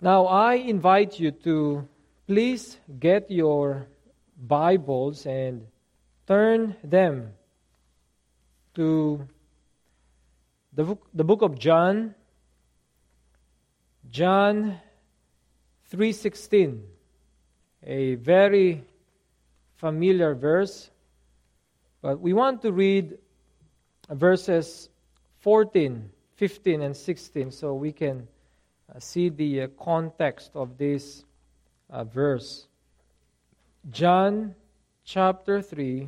Now, I invite you to please get your Bibles and turn them to the book of John, John 3:16, a very familiar verse, but we want to read verses 14, 15, and 16 so we can see the context of this verse. John chapter 3,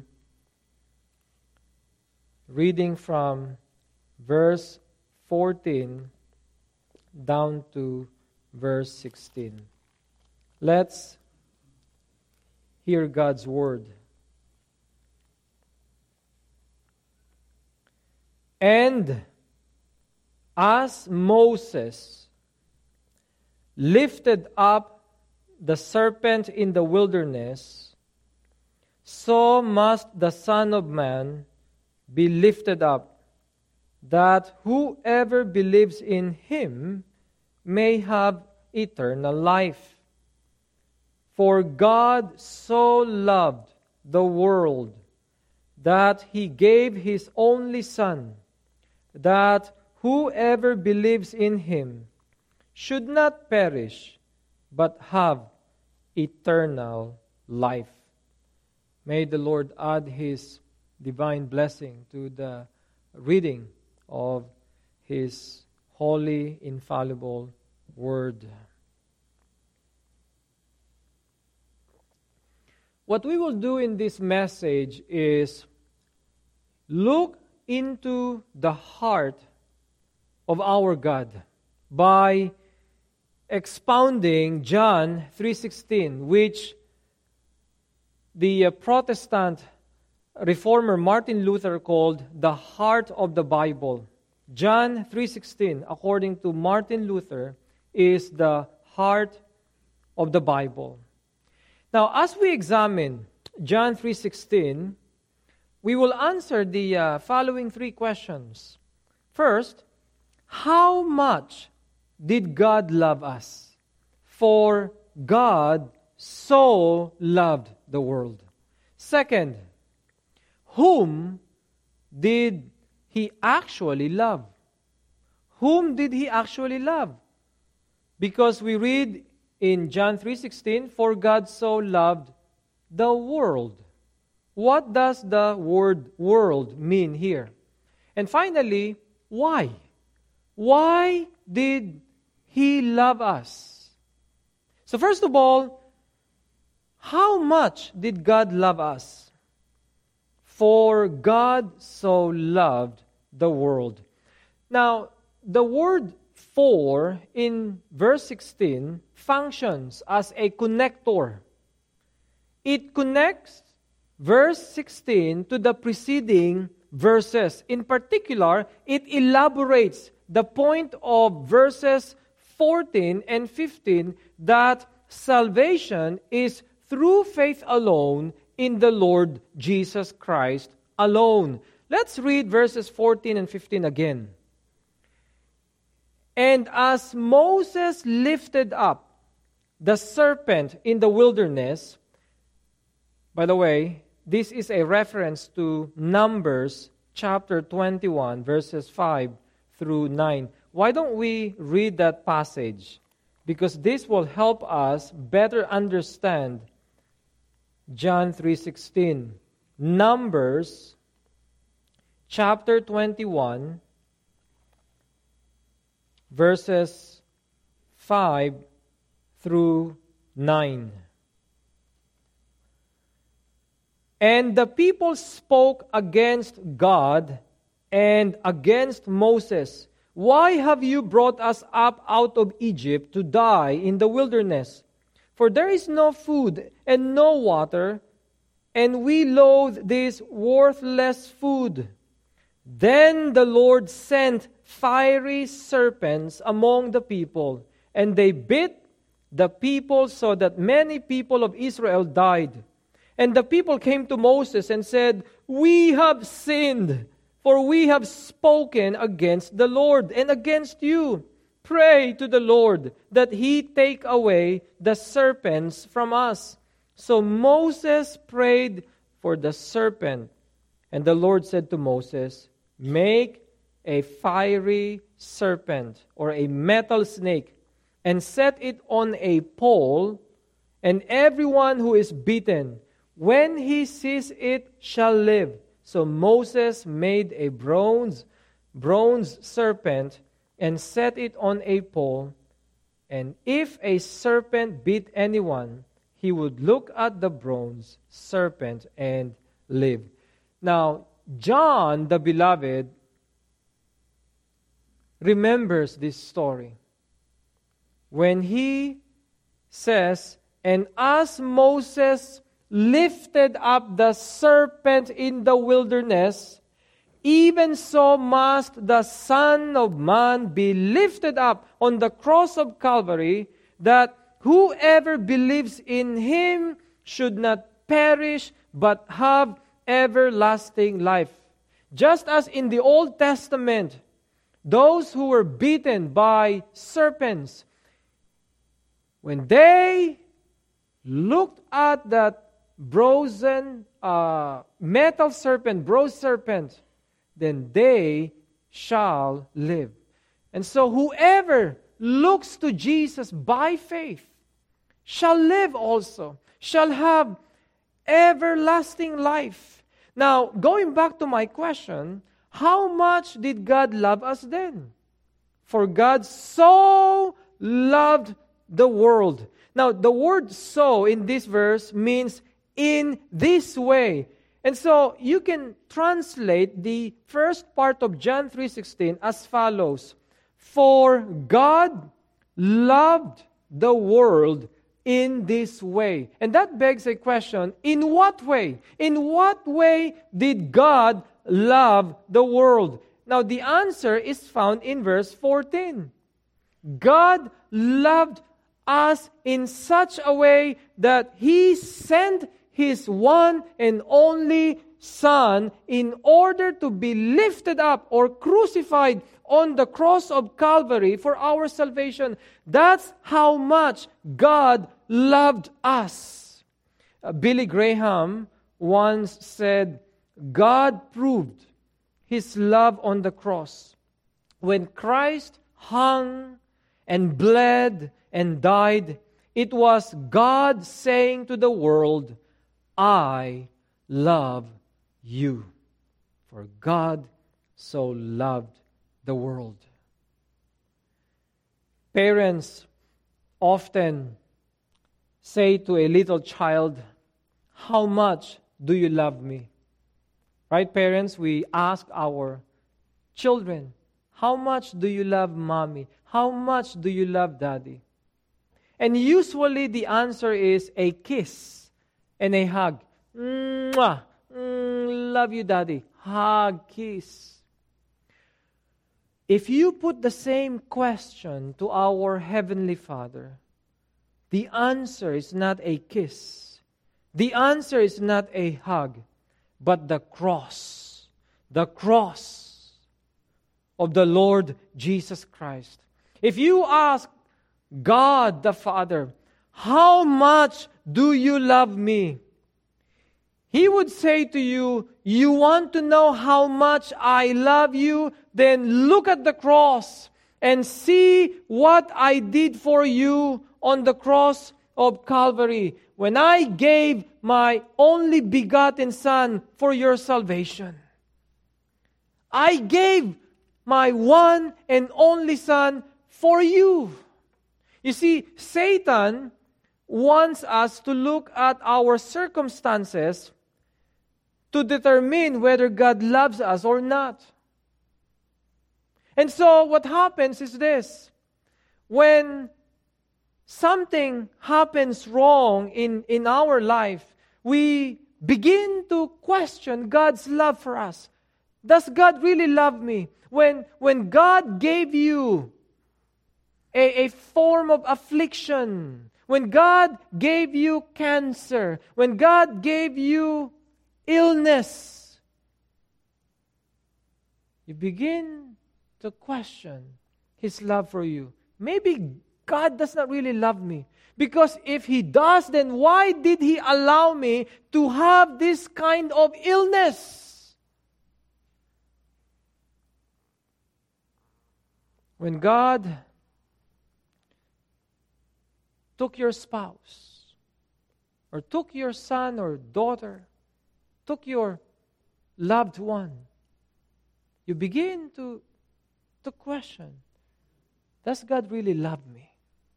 reading from verse 14 down to verse 16. Let's hear God's word. And as Moses lifted up the serpent in the wilderness, so must the Son of Man be lifted up, that whoever believes in him may have eternal life. For God so loved the world that he gave his only Son, that whoever believes in him should not perish, but have eternal life. May the Lord add his divine blessing to the reading of his holy, infallible word. What we will do in this message is look into the heart of our God by expounding John 3:16, which the Protestant reformer Martin Luther called the heart of the Bible. John 3:16, according to Martin Luther, is the heart of the Bible. Now, as we examine John 3:16, we will answer the following three questions. First, how much did God love us? For God so loved the world. Second, whom did he actually love? Whom did he actually love? Because we read in John 3:16, for God so loved the world. What does the word world mean here? And finally, why? Why did he love us? So first of all, how much did God love us? For God so loved the world. Now, the word for in verse 16 functions as a connector. It connects verse 16 to the preceding verses. In particular, it elaborates the point of verses 14 and 15 that salvation is through faith alone in the Lord Jesus Christ alone. Let's read verses 14 and 15 again. And as Moses lifted up the serpent in the wilderness, by the way, this is a reference to Numbers chapter 21, verses 5 through 9. Why don't we read that passage? Because this will help us better understand John 3:16. Numbers chapter 21, verses 5 through 9. And the people spoke against God and against Moses. Why have you brought us up out of Egypt to die in the wilderness? For there is no food and no water, and we loathe this worthless food. Then the Lord sent fiery serpents among the people, and they bit the people so that many people of Israel died. And the people came to Moses and said, "We have sinned, for we have spoken against the Lord and against you. pray to the Lord that He take away the serpents from us." So Moses prayed for the serpent. And the Lord said to Moses, "Make a fiery serpent or a metal snake and set it on a pole, and everyone who is bitten, when he sees it, shall live." So Moses made a bronze serpent and set it on a pole, and if a serpent bit anyone, he would look at the bronze serpent and live. Now, John, the beloved, remembers this story when he says, "And as Moses lifted up the serpent in the wilderness, even so must the Son of Man be lifted up on the cross of Calvary, that whoever believes in Him should not perish but have everlasting life." Just as in the Old Testament, those who were beaten by serpents, when they looked at that bronze serpent, then they shall live. And so whoever looks to Jesus by faith shall live also, shall have everlasting life. Now, going back to my question, how much did God love us then? For God so loved the world. Now, the word "so" in this verse means in this way. And so, you can translate the first part of John 3:16 as follows: "For God loved the world in this way." And that begs a question, in what way? In what way did God love the world? Now, the answer is found in verse 14. God loved us in such a way that He sent His one and only Son in order to be lifted up or crucified on the cross of Calvary for our salvation. That's how much God loved us. Billy Graham once said, "God proved His love on the cross. When Christ hung and bled and died, it was God saying to the world, 'I love you.' For God so loved the world." Parents often say to a little child, "How much do you love me?" Right, parents? We ask our children, "How much do you love mommy? How much do you love daddy?" And usually the answer is a kiss and a hug. "Mwah! Love you, daddy." Hug, kiss. If you put the same question to our Heavenly Father, the answer is not a kiss. The answer is not a hug, but the cross. The cross of the Lord Jesus Christ. If you ask God the Father, "How much do you love me?" He would say to you, "You want to know how much I love you? Then look at the cross and see what I did for you on the cross of Calvary when I gave my only begotten Son for your salvation. I gave my one and only Son for you." You see, Satan wants us to look at our circumstances to determine whether God loves us or not. And so what happens is this: when something happens wrong in our life, we begin to question God's love for us. Does God really love me? When God gave you a form of affliction, when God gave you cancer, when God gave you illness, you begin to question His love for you. Maybe God does not really love me. Because if He does, then why did He allow me to have this kind of illness? When God took your spouse, or took your son or daughter, took your loved one, you begin to question, does God really love me?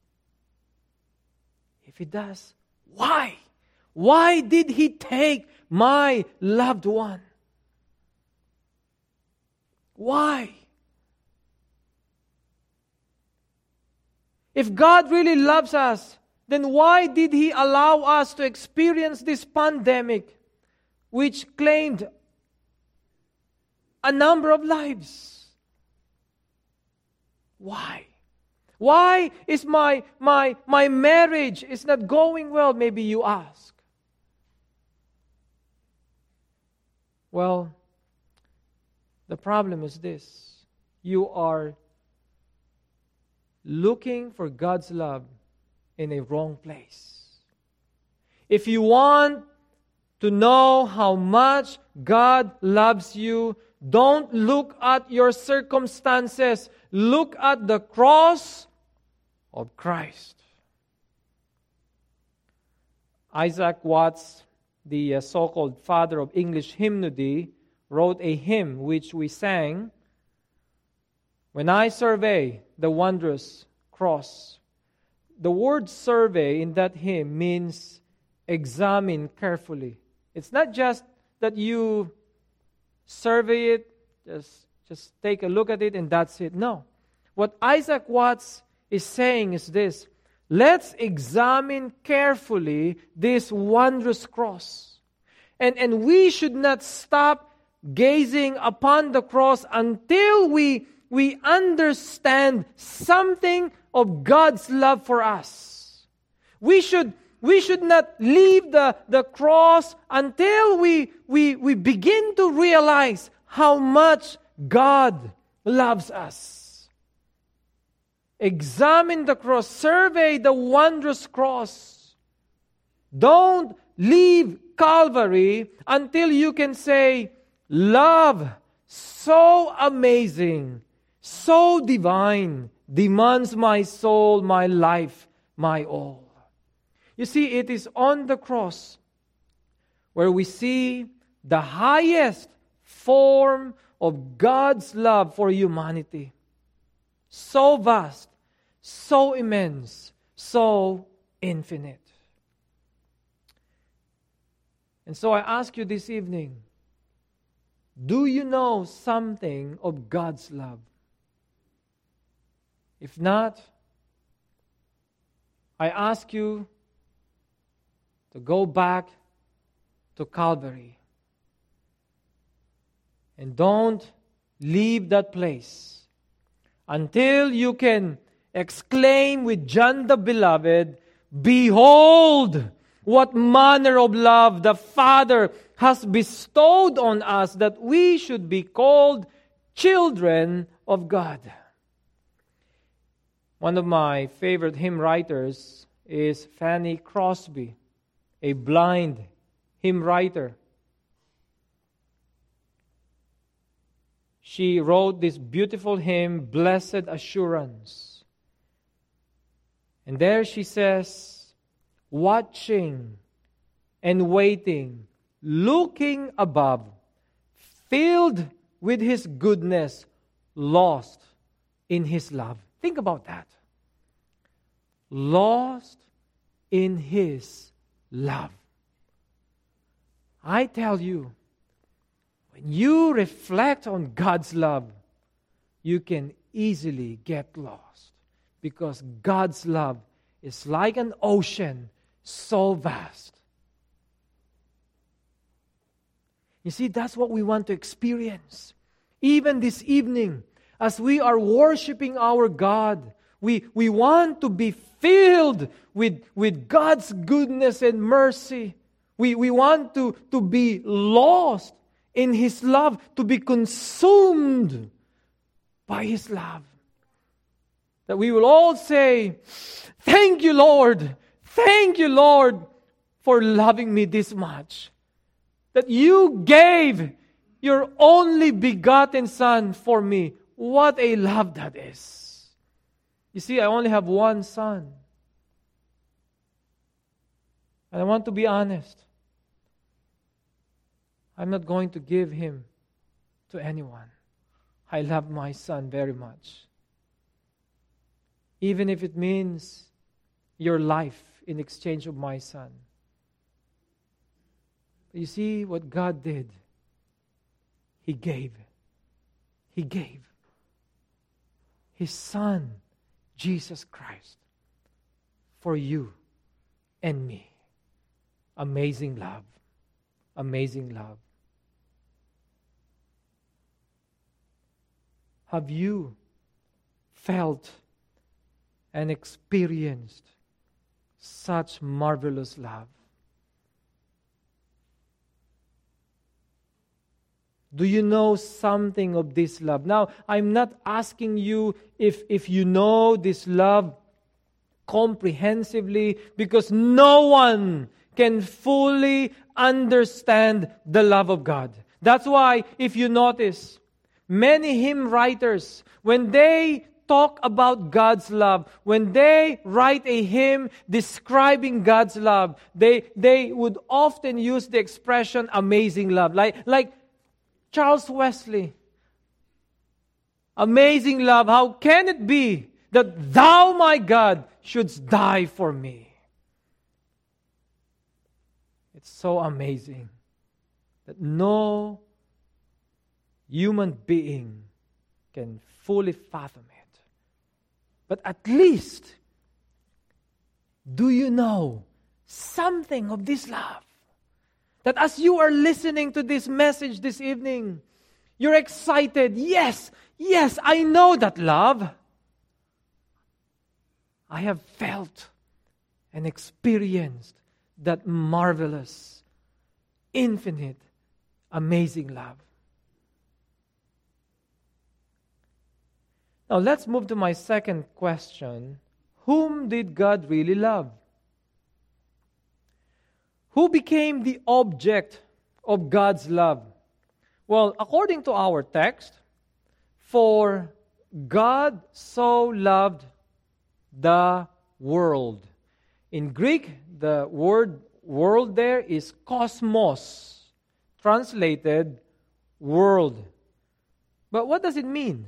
If He does, why? Why did He take my loved one? Why? If God really loves us, then why did He allow us to experience this pandemic, which claimed a number of lives? Why? Why is my marriage is not going well? Maybe you ask. Well, the problem is this. You are looking for God's love in a wrong place. If you want to know how much God loves you, don't look at your circumstances. Look at the cross of Christ. Isaac Watts, the so-called father of English hymnody, wrote a hymn which we sang, "When I survey the wondrous cross." The word survey in that hymn means examine carefully. It's not just that you survey it, just take a look at it and that's it. No. What Isaac Watts is saying is this: let's examine carefully this wondrous cross. And we should not stop gazing upon the cross until we understand something of God's love for us. We should not leave the cross until we begin to realize how much God loves us. Examine the cross. Survey the wondrous cross. Don't leave Calvary until you can say, love so amazing, so divine, demands my soul, my life, my all. You see, it is on the cross where we see the highest form of God's love for humanity. So vast, so immense, so infinite. And so I ask you this evening, do you know something of God's love? If not, I ask you to go back to Calvary. And don't leave that place until you can exclaim with John the Beloved, "Behold, what manner of love the Father has bestowed on us, that we should be called children of God." One of my favorite hymn writers is Fanny Crosby, a blind hymn writer. She wrote this beautiful hymn, "Blessed Assurance." And there she says, watching and waiting, looking above, filled with His goodness, lost in His love. Think about that. Lost in His love. I tell you, when you reflect on God's love, you can easily get lost, because God's love is like an ocean, so vast. You see, that's what we want to experience. Even this evening, as we are worshiping our God, we want to be filled with God's goodness and mercy. We want to be lost in His love, to be consumed by His love. that we will all say, "Thank you, Lord. Thank you, Lord, for loving me this much. That you gave your only begotten Son for me." What a love that is. You see, I only have one son. And I want to be honest. I'm not going to give him to anyone. I love my son very much. Even if it means your life in exchange of my son. You see what God did? He gave. He gave His Son, Jesus Christ, for you and me. Amazing love. Amazing love. Have you felt and experienced such marvelous love? Do you know something of this love? Now, I'm not asking you if you know this love comprehensively, because no one can fully understand the love of God. That's why, if you notice, many hymn writers, when they talk about God's love, when they write a hymn describing God's love, they would often use the expression amazing love. Like Charles Wesley. Amazing love, how can it be that thou, my God, shouldst die for me? It's so amazing that no human being can fully fathom it. But at least, do you know something of this love? That as you are listening to this message this evening, you're excited. Yes, I know that love. I have felt and experienced that marvelous, infinite, amazing love. Now let's move to my second question. Whom did God really love? Who became the object of God's love? Well, according to our text, for God so loved the world. In Greek, the word world there is kosmos, translated world. But what does it mean?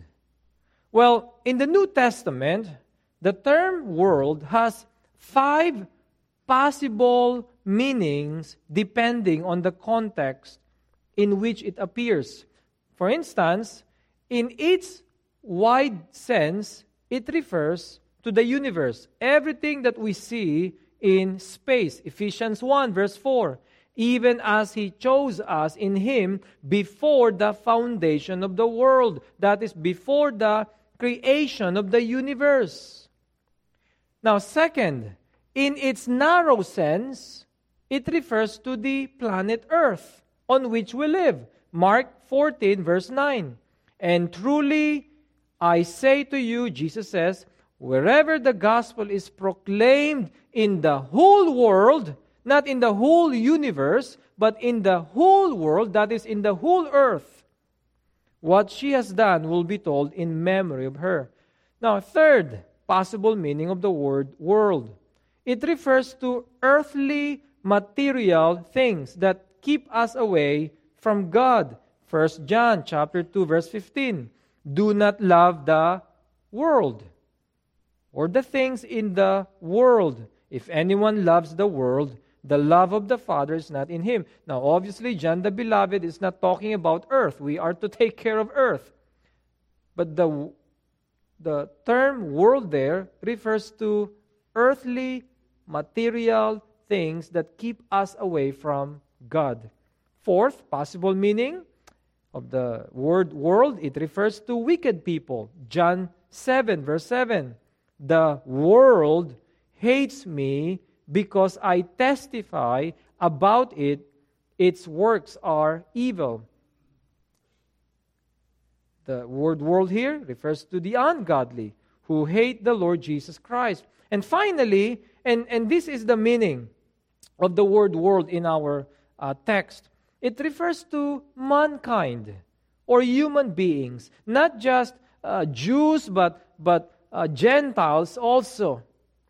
Well, in the New Testament, the term world has 5 possible meanings depending on the context in which it appears. For instance, in its wide sense, it refers to the universe, everything that we see in space. Ephesians 1 verse 4, even as He chose us in Him before the foundation of the world. That is, before the creation of the universe. Now, second, in its narrow sense, it refers to the planet Earth on which we live. Mark 14 verse 9. And truly, I say to you, Jesus says, wherever the gospel is proclaimed in the whole world, not in the whole universe, but in the whole world, that is, in the whole earth, what she has done will be told in memory of her. Now, third possible meaning of the word world. It refers to earthly, material things that keep us away from God. 1 John chapter 2, verse 15. Do not love the world or the things in the world. If anyone loves the world, the love of the Father is not in him. Now, obviously, John the Beloved is not talking about earth. We are to take care of earth. But the term world there refers to earthly, material things that keep us away from God. Fourth possible meaning of the word world, it refers to wicked people. John 7, verse 7. The world hates me because I testify about it. Its works are evil. The word world here refers to the ungodly who hate the Lord Jesus Christ. And finally, and this is the meaning of the word world in our text, it refers to mankind or human beings, not just Jews, but Gentiles also.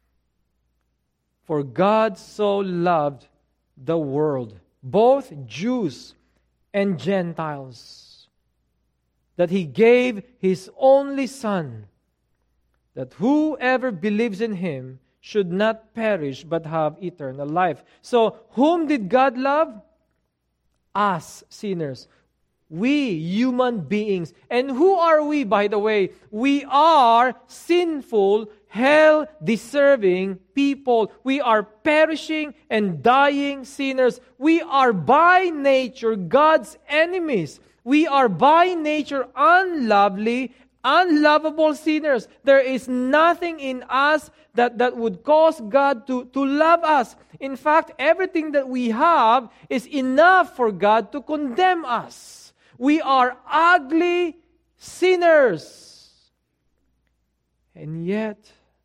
For God so loved the world, both Jews and Gentiles, that He gave His only Son, that whoever believes in Him should not perish but have eternal life. So, whom did God love? Us, sinners. We, human beings. And who are we, by the way? We are sinful, hell-deserving people. We are perishing and dying sinners. We are by nature God's enemies. We are by nature unlovely, unlovable sinners. There is nothing in us that would cause God to love us. In fact, everything that we have is enough for God to condemn us. We are ugly sinners. And yet,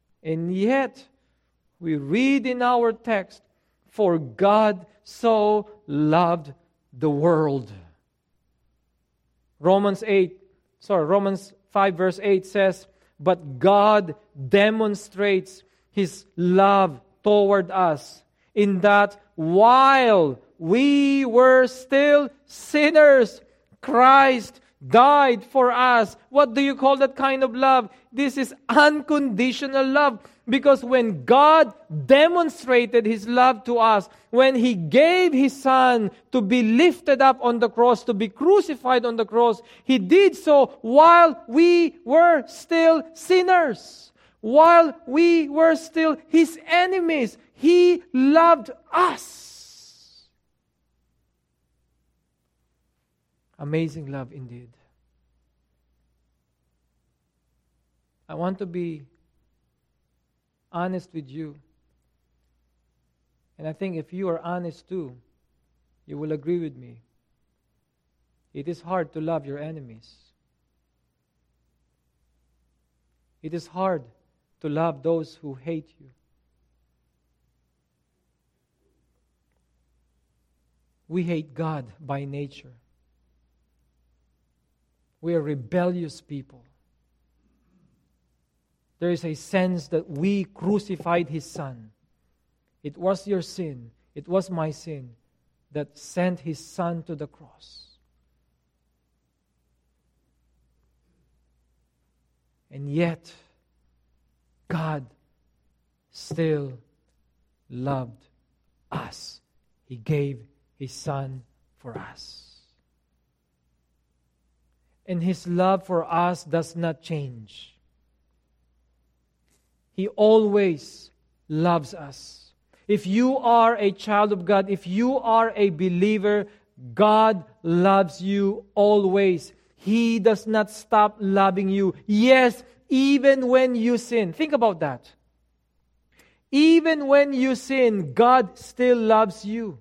we read in our text, for God so loved the world. Romans 5 verse 8 says, but God demonstrates His love toward us in that while we were still sinners, Christ died for us. What do you call that kind of love? This is unconditional love. Because when God demonstrated His love to us, when He gave His Son to be lifted up on the cross, to be crucified on the cross, He did so while we were still sinners, while we were still His enemies. He loved us. Amazing love indeed. I want to be honest with you. And I think if you are honest too, you will agree with me. It is hard to love your enemies. It is hard to love those who hate you. We hate God by nature. We are rebellious people. There is a sense that we crucified His Son. It was your sin, it was my sin that sent His Son to the cross. And yet, God still loved us. He gave His Son for us. And His love for us does not change. He always loves us. If you are a child of God, if you are a believer, God loves you always. He does not stop loving you. Yes, even when you sin. Think about that. Even when you sin, God still loves you.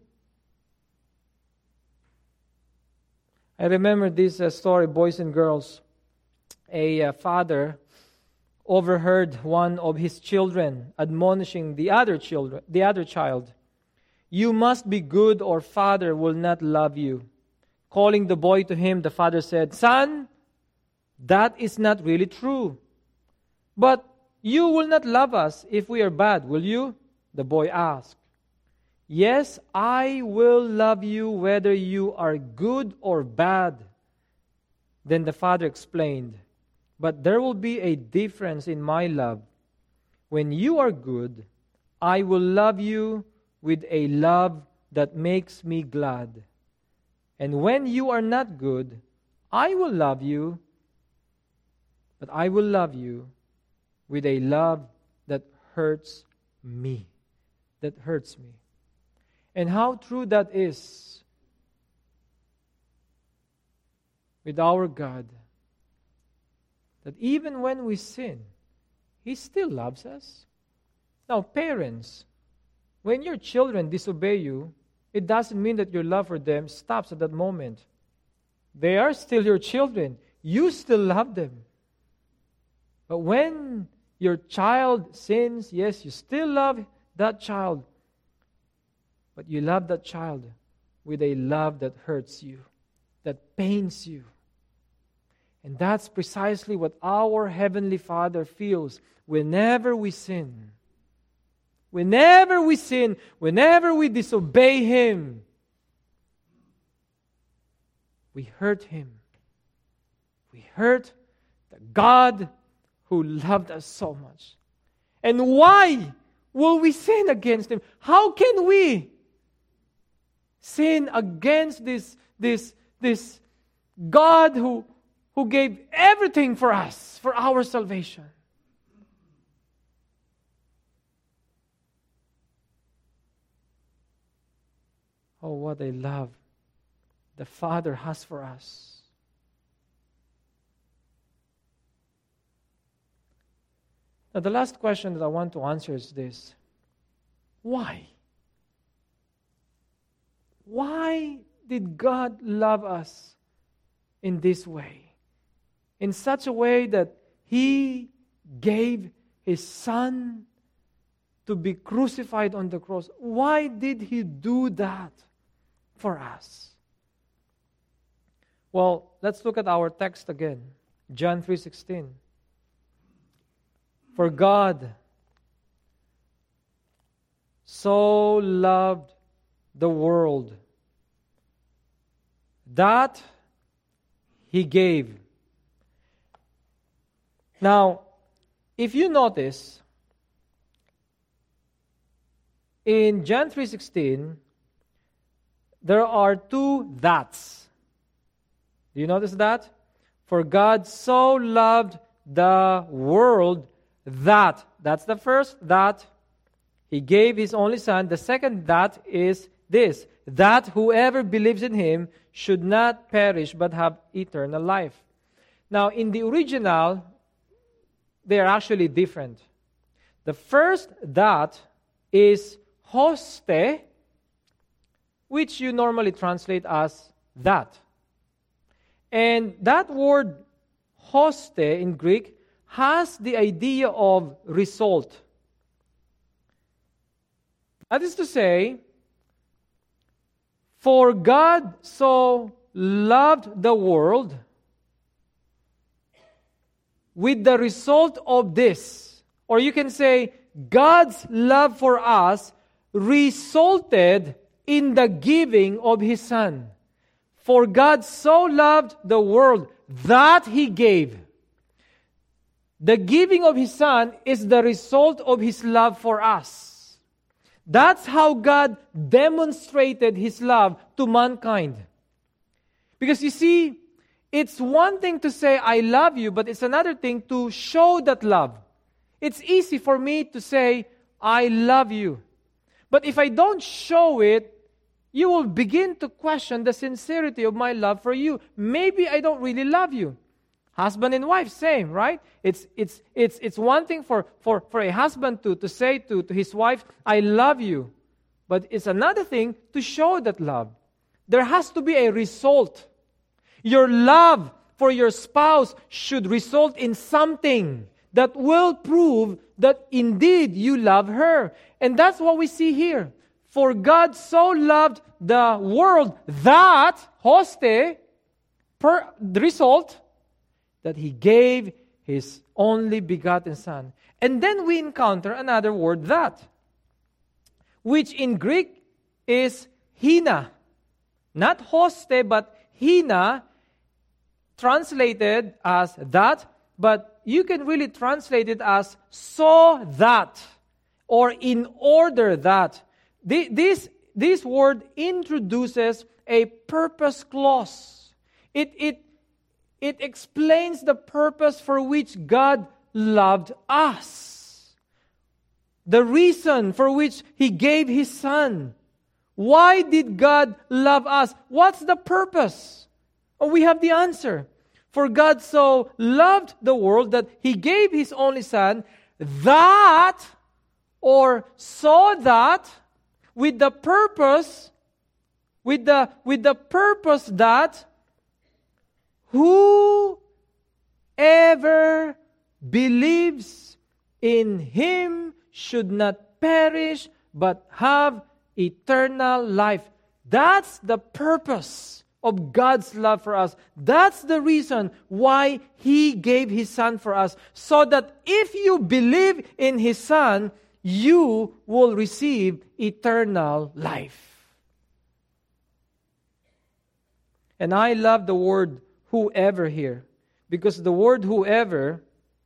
I remember this story, boys and girls. A father overheard one of his children admonishing the other child. You must be good or Father will not love you. Calling the boy to him, the father said, Son, that is not really true. But you will not love us if we are bad, will you? The boy asked. Yes, I will love you whether you are good or bad. Then the father explained, but there will be a difference in my love. When you are good, I will love you with a love that makes me glad. And when you are not good, I will love you, but I will love you with a love that hurts me. That hurts me. And how true that is with our God. That even when we sin, He still loves us. Now, parents, when your children disobey you, it doesn't mean that your love for them stops at that moment. They are still your children. You still love them. But when your child sins, yes, you still love that child. But you love that child with a love that hurts you, that pains you. And that's precisely what our Heavenly Father feels whenever we sin. Whenever we sin, whenever we disobey Him, we hurt Him. We hurt the God who loved us so much. And why will we sin against Him? How can we sin against this God who gave everything for us, for our salvation? Oh, what a love the Father has for us. Now, the last question that I want to answer is this. Why? Why did God love us in this way? In such a way that He gave His Son to be crucified on the cross. Why did He do that for us? Well, let's look at our text again. John 3:16. For God so loved the world that He gave. Now, if you notice, in John 3:16, there are two that's. Do you notice that? For God so loved the world that's the first that, He gave His only Son. The second that is this, that whoever believes in Him should not perish but have eternal life. Now, in the original, they are actually different. The first that is hoste, which you normally translate as that. And that word hoste in Greek has the idea of result. That is to say, for God so loved the world, with the result of this, or you can say, God's love for us resulted in the giving of His Son. For God so loved the world that He gave. The giving of His Son is the result of His love for us. That's how God demonstrated His love to mankind. Because you see, it's one thing to say, I love you, but it's another thing to show that love. It's easy for me to say, I love you. But if I don't show it, you will begin to question the sincerity of my love for you. Maybe I don't really love you. Husband and wife, same, right? It's one thing for a husband to say to his wife, I love you. But it's another thing to show that love. There has to be a result. Your love for your spouse should result in something that will prove that indeed you love her. And that's what we see here. For God so loved the world that, hoste, the result, that He gave His only begotten Son. And then we encounter another word, that, which in Greek is hina. Not hoste, but hina, translated as that, but you can really translate it as so that, or in order that. This word introduces a purpose clause. It explains the purpose for which God loved us. The reason for which He gave His Son. Why did God love us? What's the purpose? Oh, we have the answer. For God so loved the world that He gave His only Son, that, or so that, with the purpose that whoever believes in Him should not perish, but have eternal life. That's the purpose of God's love for us. That's the reason why He gave His Son for us. So that if you believe in His Son, you will receive eternal life. And I love the word whoever here, because the word whoever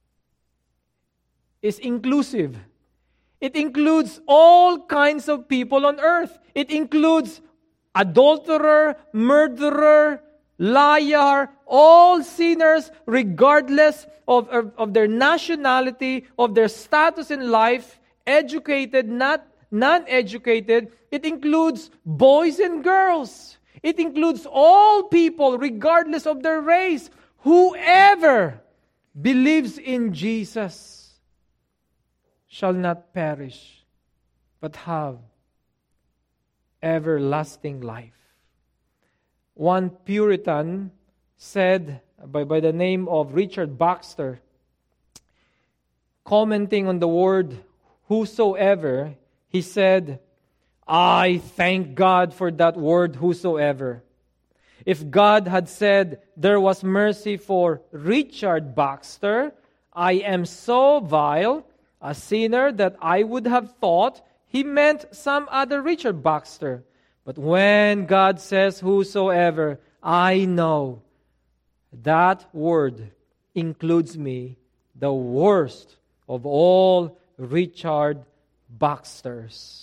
is inclusive. It includes all kinds of people on earth. It includes adulterer, murderer, liar, all sinners, regardless of their nationality, of their status in life, educated, non-educated. It includes boys and girls. It includes all people, regardless of their race. Whoever believes in Jesus shall not perish, but have everlasting life. One Puritan said, by the name of Richard Baxter, commenting on the word whosoever, he said, I thank God for that word whosoever. If God had said there was mercy for Richard Baxter, I am so vile a sinner that I would have thought He meant some other Richard Baxter. But when God says whosoever, I know that word includes me, the worst of all Richard Baxters.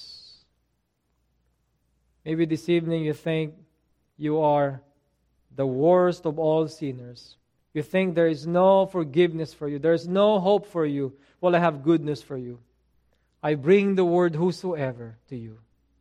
Maybe this evening you think you are the worst of all sinners. You think there is no forgiveness for you. There is no hope for you. Well, I have good news for you. I bring the word whosoever to you.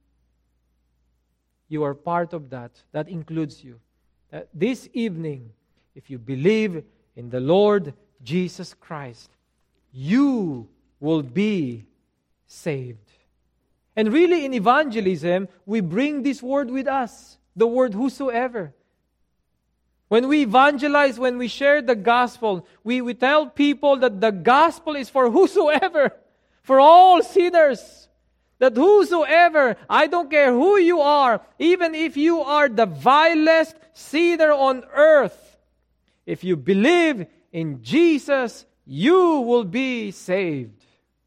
You are part of that. That includes you. This evening, if you believe in the Lord Jesus Christ, you will be saved. And really, in evangelism, we bring this word with us, the word whosoever. When we evangelize, when we share the gospel, we tell people that the gospel is for whosoever, for all sinners. That whosoever, I don't care who you are, even if you are the vilest sinner on earth, if you believe in Jesus, you will be saved.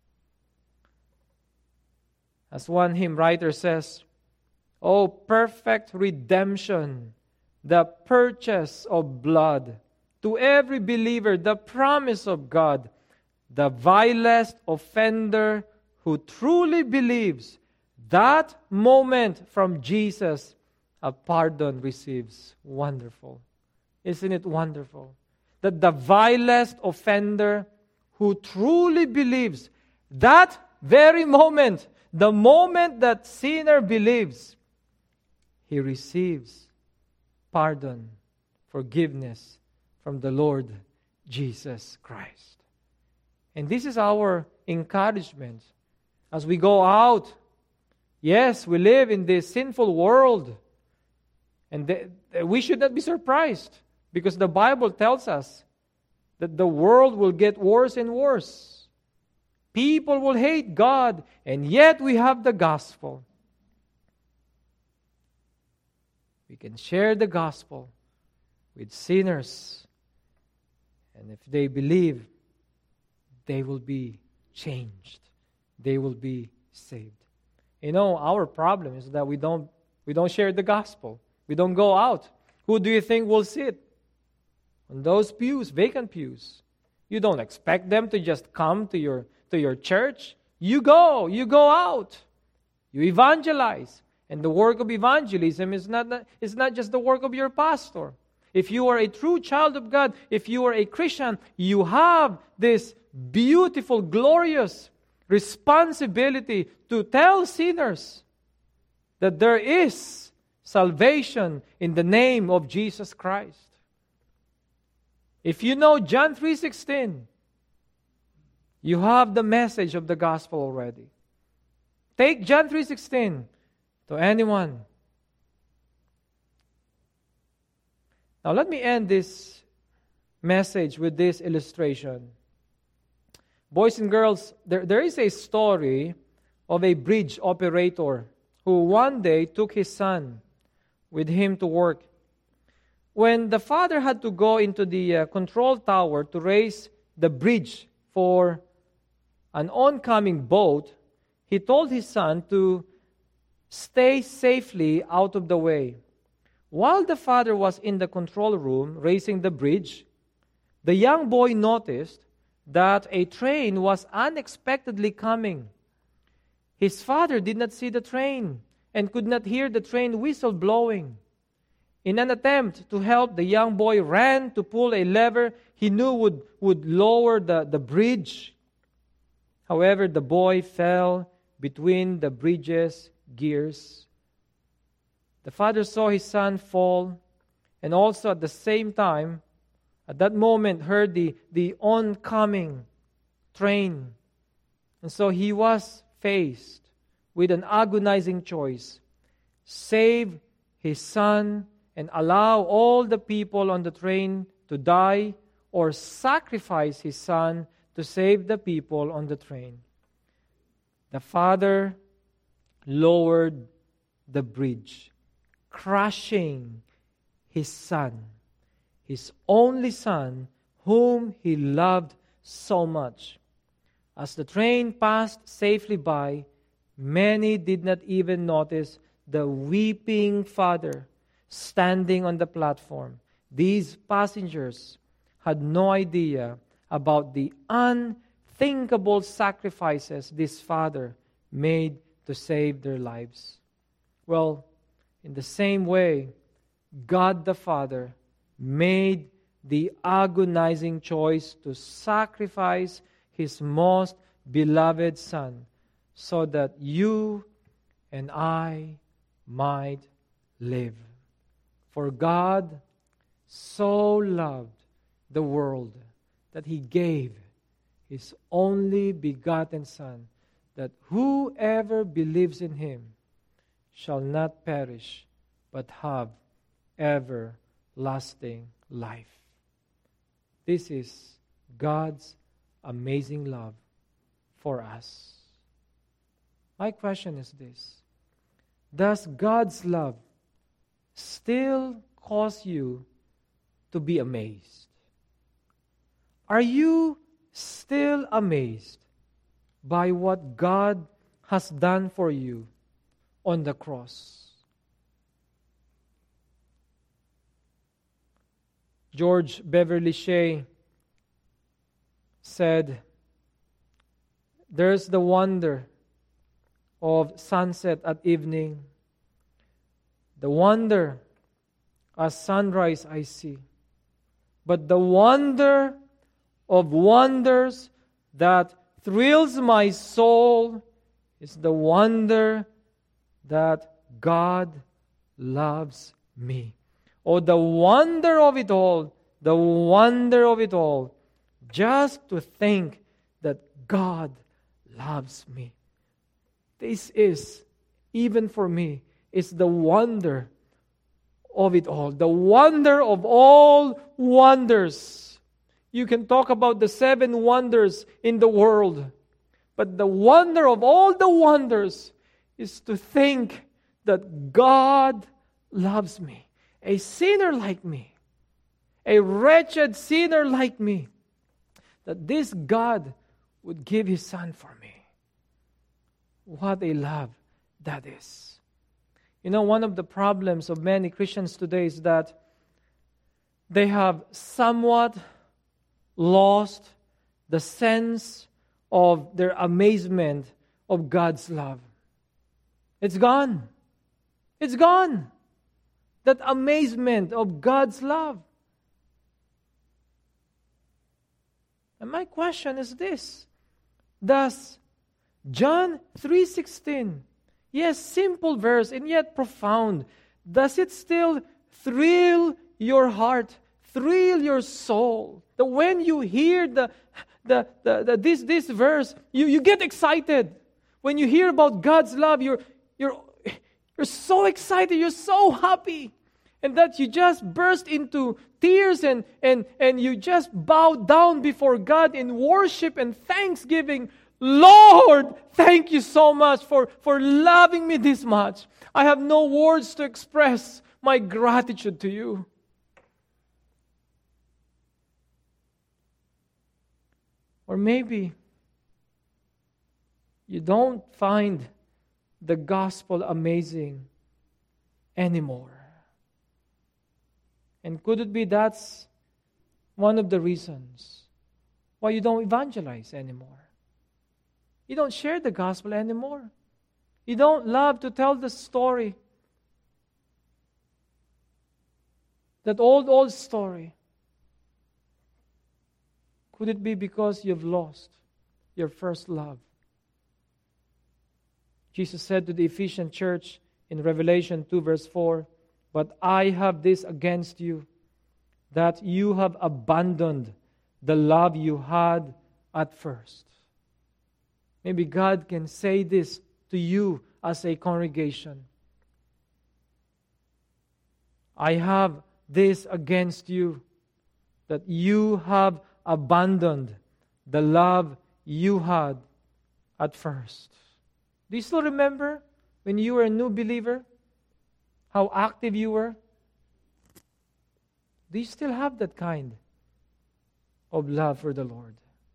As one hymn writer says, "O perfect redemption, the purchase of blood, to every believer the promise of God, the vilest offender who truly believes, that moment from Jesus a pardon receives." Wonderful. Isn't it wonderful? That the vilest offender who truly believes, that very moment, the moment that sinner believes, he receives pardon, forgiveness from the Lord Jesus Christ. And this is our encouragement as we go out. Yes, we live in this sinful world, and we should not be surprised, because the Bible tells us that the world will get worse and worse. People will hate God, and yet we have the gospel. We can share the gospel with sinners, and if they believe, they will be changed. They will be saved. You know, our problem is that we don't share the gospel. We don't go out. Who do you think will sit on those pews, vacant pews? You don't expect them to just come to your church. You go out. You evangelize. And the work of evangelism is not just the work of your pastor. If you are a true child of God, if you are a Christian, you have this beautiful, glorious responsibility to tell sinners that there is salvation in the name of Jesus Christ. If you know John 3:16, you have the message of the gospel already. Take John 3:16 to anyone. Now let me end this message with this illustration. Boys and girls, there is a story of a bridge operator who one day took his son with him to work. When the father had to go into the control tower to raise the bridge for an oncoming boat, he told his son to stay safely out of the way. While the father was in the control room raising the bridge, the young boy noticed that a train was unexpectedly coming. His father did not see the train and could not hear the train whistle blowing. In an attempt to help, the young boy ran to pull a lever he knew would lower the bridge. However, the boy fell between the bridge's gears. The father saw his son fall, and also at the same time, at that moment, heard the oncoming train. And so he was faced with an agonizing choice: save his son and allow all the people on the train to die, or sacrifice his son to save the people on the train. The father lowered the bridge, crushing his son, his only son, whom he loved so much. As the train passed safely by, many did not even notice the weeping father standing on the platform. These passengers had no idea about the unthinkable sacrifices this father made to save their lives. Well, in the same way, God the Father made the agonizing choice to sacrifice His most beloved Son so that you and I might live. For God so loved the world that He gave His only begotten Son, that whoever believes in Him shall not perish, but have everlasting life. This is God's amazing love for us. My question is this: does God's love still cause you to be amazed? Are you still amazed by what God has done for you on the cross? George Beverly Shea said, "There's the wonder of sunset at evening, the wonder as sunrise I see, but the wonder of wonders that thrills my soul is the wonder that God loves me." Oh, the wonder of it all, the wonder of it all, just to think that God loves me. This is, even for me, is the wonder of it all. The wonder of all wonders. You can talk about the 7 wonders in the world, but the wonder of all the wonders is to think that God loves me. A sinner like me, a wretched sinner like me, that this God would give His Son for me. What a love that is. You know, one of the problems of many Christians today is that they have somewhat lost the sense of their amazement of God's love. It's gone. It's gone. That amazement of God's love. And my question is this: does John 3:16, yes, simple verse and yet profound, does it still thrill your heart, thrill your soul? That when you hear this verse, you get excited. When you hear about God's love, you're so excited, you're so happy. and that you just burst into tears and you just bow down before God in worship and thanksgiving. Lord, thank you so much for loving me this much. I have no words to express my gratitude to you. Or maybe you don't find the gospel amazing anymore. And could it be that's one of the reasons why you don't evangelize anymore? You don't share the gospel anymore. You don't love to tell the story. That old story. Could it be because you've lost your first love? Jesus said to the Ephesian church in Revelation 2 verse 4, "But I have this against you, that you have abandoned the love you had at first." Maybe God can say this to you as a congregation. I have this against you, that you have abandoned the love you had at first. Do you still remember when you were a new believer? How active you were? Do you still have that kind of love for the Lord?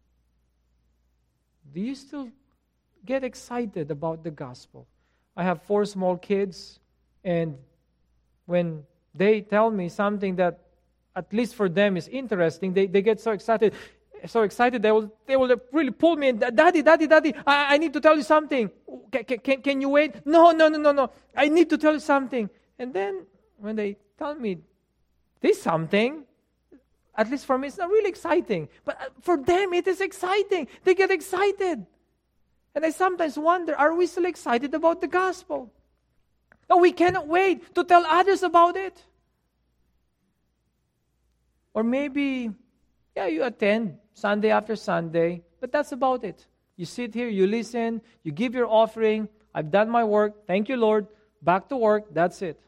Do you still get excited about the gospel? I have 4 small kids, and when they tell me something that at least for them is interesting, they get so excited. They will really pull me. Daddy, I need to tell you something. Can you wait? No. I need to tell you something. And then when they tell me this something, at least for me, it's not really exciting. But for them, it is exciting. They get excited. And I sometimes wonder, are we still excited about the gospel? No, we cannot wait to tell others about it. Or maybe, you attend Sunday after Sunday, but that's about it. You sit here, you listen, you give your offering. I've done my work. Thank you, Lord. Back to work. That's it.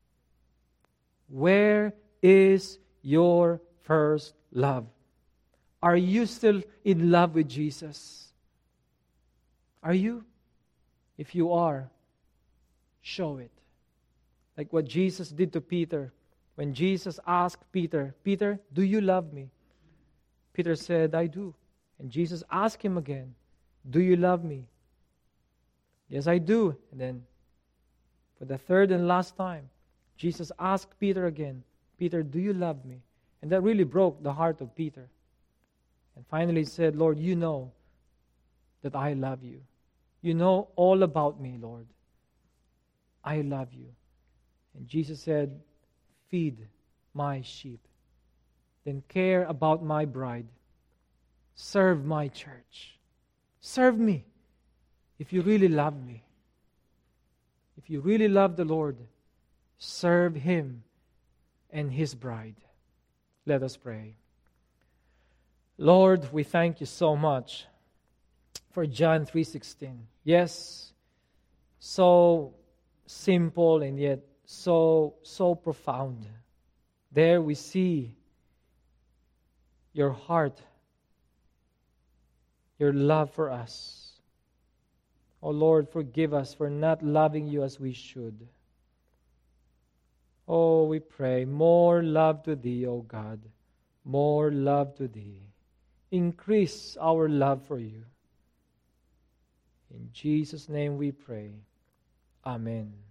Where is your first love? Are you still in love with Jesus? Are you? If you are, show it. Like what Jesus did to Peter. When Jesus asked Peter, "Peter, do you love me?" Peter said, "I do." And Jesus asked him again, "Do you love me?" "Yes, I do." And then, for the third and last time, Jesus asked Peter again, "Peter, do you love me?" And that really broke the heart of Peter. And finally he said, "Lord, you know that I love you. You know all about me, Lord. I love you." And Jesus said, "Feed my sheep. Then care about my bride. Serve my church. Serve me if you really love me. If you really love the Lord, serve Him and His bride." Let us pray. Lord, we thank you so much for John 3:16. Yes, so simple and yet so profound. There we see your heart, your love for us. Oh Lord, forgive us for not loving you as we should. Oh, we pray, more love to thee, O God. More love to thee. Increase our love for you. In Jesus' name we pray. Amen.